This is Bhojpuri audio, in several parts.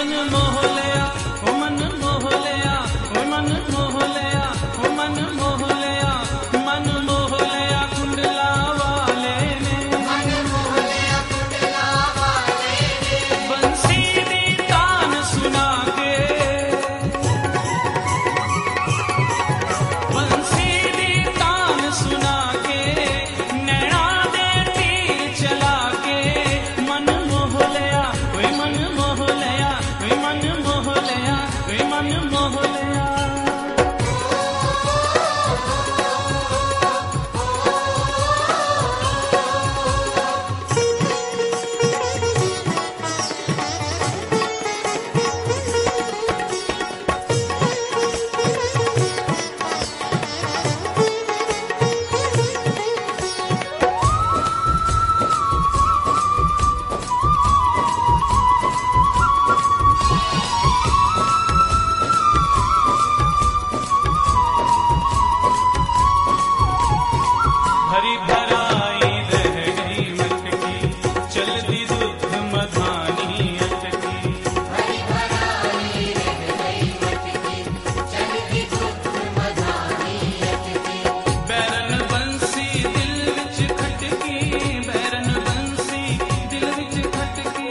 मन मोह लिया, ओ मन मोह लिया, ओ मन मोह लिया, ओ मन मोह लिया, मन मोह लिया कुंडला वाले ने, मन मोह लिया कुंडला वाले ने। बंसी दी तान सुना के, बंसी दी तान सुना के, नैना दे तीर चला के, मन मोह लिया, ओए मन मोह लिया, ओए मन मोह लिया, ओए मन मोह लिया। हरी भराई रह गई मटकी, चलती दूध मधानी अटकी, हरी भराई रह गई मटकी, चलती दूध मधानी अटकी। बैरन बंसी दिल विच खटकी, बैरन बंसी दिल विच खटकी।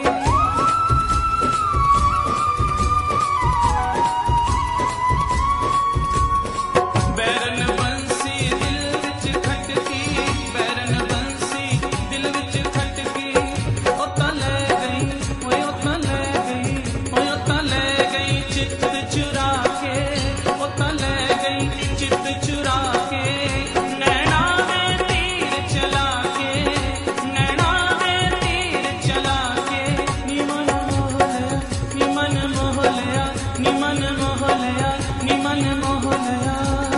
बैरन बंसी दिल विच खटकी, बैरन बंसी दिल विच खटकी। ओ तां ले गई, ओए ओ तां ले गई, ओए ओ तां ले गई चित चुरा के, ओ तां ले गई चित चुरा के, नैना दे तीर चला के, नैना दे तीर चला के। नी मन मोह लिया, नी मन मोह लिया, नी मन मोह लिया, नी मन मोह लिया।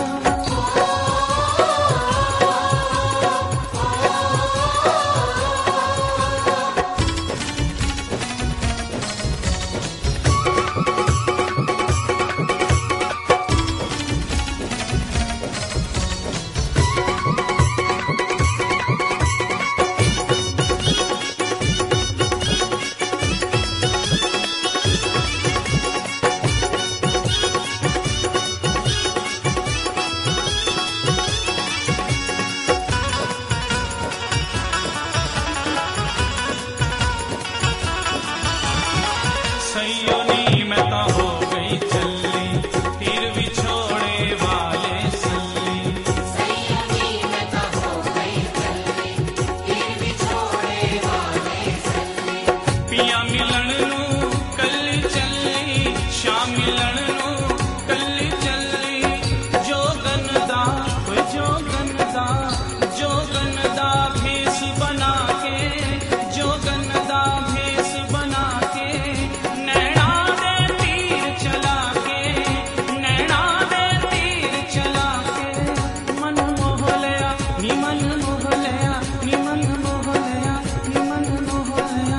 सैयोनी मैं तो हो गई चली, तीर भी छोड़े वाले सल्ली, सैयोनी मैं तो हो गई चली, तीर भी छोड़े वाले सल्ली। पिया मिलन नू कल्ली चली, शाम मिलन नू कल्ली चली, जोगन दा ओए जोगन दा, जोगन दा भेस बना के, जोगन दा भेस बना के, नैना दे तीर चला के, नैना दे तीर चला के। मन मोह लिया, नी मन मोह लिया, नी मन मोह लिया, नी मन मोह लिया।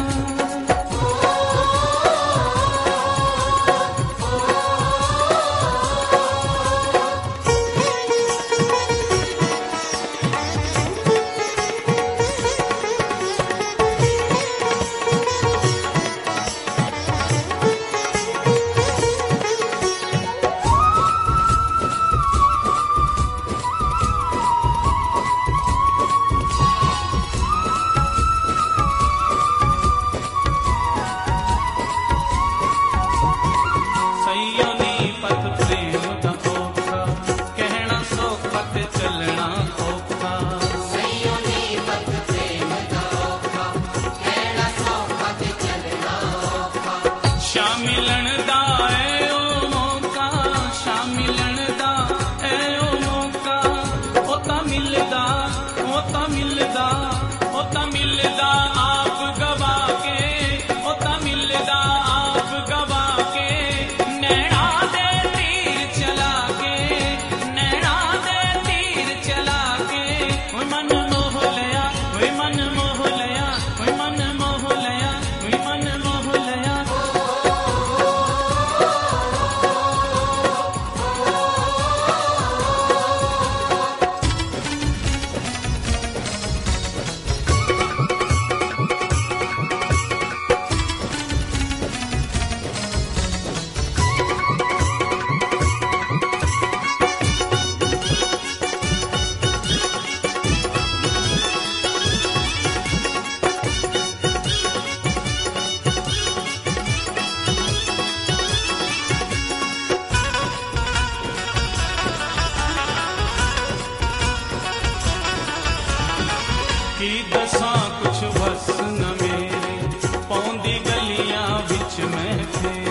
सैयोनी पथ प्रेम दा औखा, कहना सौखा ते चलना औखा, सैयोनी पथ प्रेम दा औखा, कहना सौखा ते चलना औखा। शाम मिलन दा ऐ ओ मौका, शाम मिलन दा ऐ ओ मौका, ओ तां मिलदा, ओ तां मिलदा, ओ तां मिलदा आप गवा के, ओ तां मिलदा आप गवा के, नैना दे तीर चला के, नैना दे तीर चला के। ओए मन मोह लिया, ओए मन मोह लिया, ओए मन मोह लिया, ओए मन मोह लिया। बीच में थे।